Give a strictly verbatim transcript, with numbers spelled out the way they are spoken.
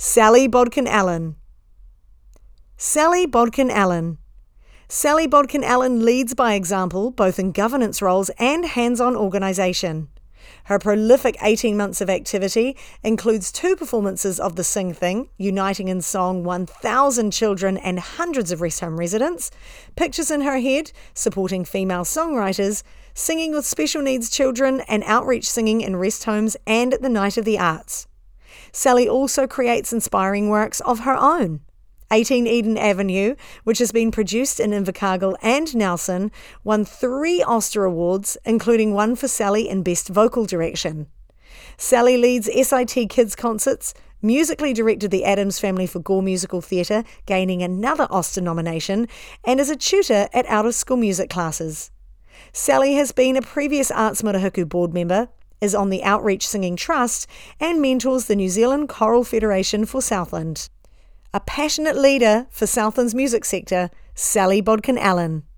Sally Bodkin-Allen. Sally Bodkin-Allen. Sally Bodkin-Allen leads by example both in governance roles and hands-on organisation. Her prolific eighteen months of activity includes two performances of The Sing Thing, uniting in song one thousand children and hundreds of rest home residents, Pictures in Her Head, supporting female songwriters, singing with special needs children and outreach singing in rest homes and at the Night of the Arts. Sally also creates inspiring works of her own. eighteen Eden Avenue, which has been produced in Invercargill and Nelson, won three Oster Awards, including one for Sally in Best Vocal Direction. Sally leads S I T Kids concerts, musically directed the Addams Family for Gore Musical Theatre, gaining another Oster nomination, and is a tutor at out-of-school music classes. Sally has been a previous Arts Marahuku board member, is on the Outreach Singing Trust, and mentors the New Zealand Choral Federation for Southland. A passionate leader for Southland's music sector, Sally Bodkin-Allen.